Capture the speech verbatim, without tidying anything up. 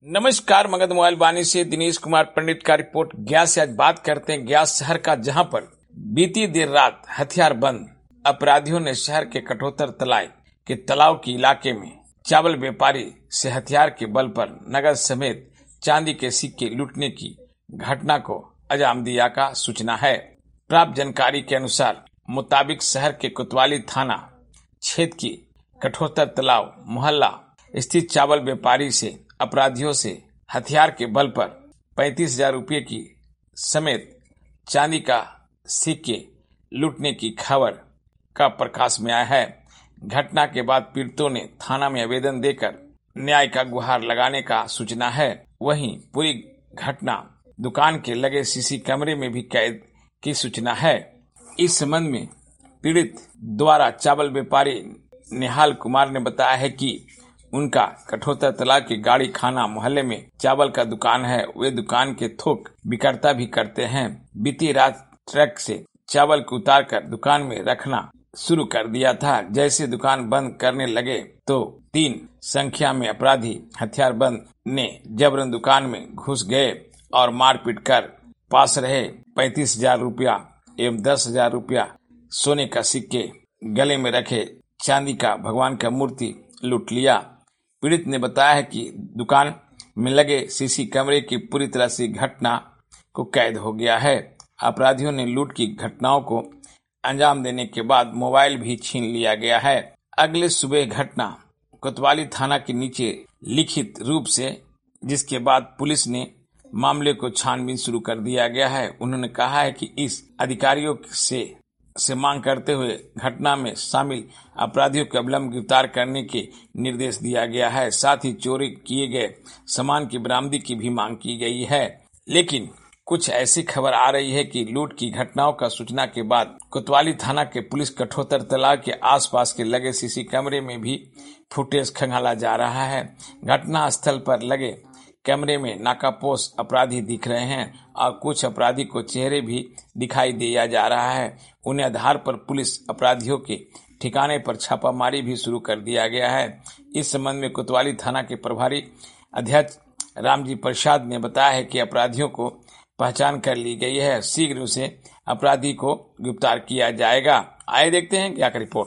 नमस्कार, मगध मोबाइल वाणी से दिनेश कुमार पंडित का रिपोर्ट। गया से आज बात करते हैं गया शहर का, जहां पर बीती देर रात हथियार बंद अपराधियों ने शहर के कठोतर तलाई के तालाब के इलाके में चावल व्यापारी से हथियार के बल पर नगद समेत चांदी के सिक्के लूटने की घटना को अंजाम दिया का सूचना है। प्राप्त जानकारी के अनुसार मुताबिक शहर के कोतवाली थाना क्षेत्र की कठोतर तालाब मोहल्ला स्थित चावल व्यापारी से अपराधियों से हथियार के बल पर पैंतीस हजार रुपये की समेत चांदी का सिक्के लूटने की खबर का प्रकाश में आया है। घटना के बाद पीड़ितों ने थाना में आवेदन देकर न्याय का गुहार लगाने का सूचना है। वहीं पूरी घटना दुकान के लगे सीसी कैमरे में भी कैद की सूचना है। इस संबंध में पीड़ित द्वारा चावल व्यापारी निहाल कुमार ने बताया है कि उनका कठोतर तलाब की गाड़ी खाना मोहल्ले में चावल का दुकान है। वे दुकान के थोक विक्रेता भी करते हैं। बीती रात ट्रक से चावल को उतार कर दुकान में रखना शुरू कर दिया था। जैसे दुकान बंद करने लगे तो तीन संख्या में अपराधी हथियारबंद ने जबरन दुकान में घुस गए और मारपीट कर पास रहे पैंतीस हजार रुपया एवं दस हजार रुपया सोने का सिक्के गले में रखे चांदी का भगवान का मूर्ति लूट लिया। पीड़ित ने बताया है कि दुकान में लगे सीसी कैमरे की पूरी तरह से घटना को कैद हो गया है। अपराधियों ने लूट की घटनाओं को अंजाम देने के बाद मोबाइल भी छीन लिया गया है। अगले सुबह घटना कोतवाली थाना के नीचे लिखित रूप से, जिसके बाद पुलिस ने मामले को छानबीन शुरू कर दिया गया है। उन्होंने कहा है कि इस अधिकारियों से से मांग करते हुए घटना में शामिल अपराधियों को अविलंब गिरफ्तार करने के निर्देश दिया गया है। साथ ही चोरी किए गए सामान की बरामदी की भी मांग की गई है। लेकिन कुछ ऐसी खबर आ रही है कि लूट की घटनाओं का सूचना के बाद कोतवाली थाना के पुलिस कठोतर तालाब के आसपास के लगे सीसी कैमरे में भी फुटेज खंगाला जा रहा है। घटना स्थल पर लगे कैमरे में नाकापोश अपराधी दिख रहे हैं और कुछ अपराधी को चेहरे भी दिखाई दिया जा रहा है। उन्हें आधार पर पुलिस अपराधियों के ठिकाने पर छापामारी भी शुरू कर दिया गया है। इस संबंध में कोतवाली थाना के प्रभारी अध्यक्ष रामजी प्रसाद ने बताया है कि अपराधियों को पहचान कर ली गई है। शीघ्र उसे अपराधी को गिरफ्तार किया जाएगा। आइए देखते हैं क्या का रिपोर्ट।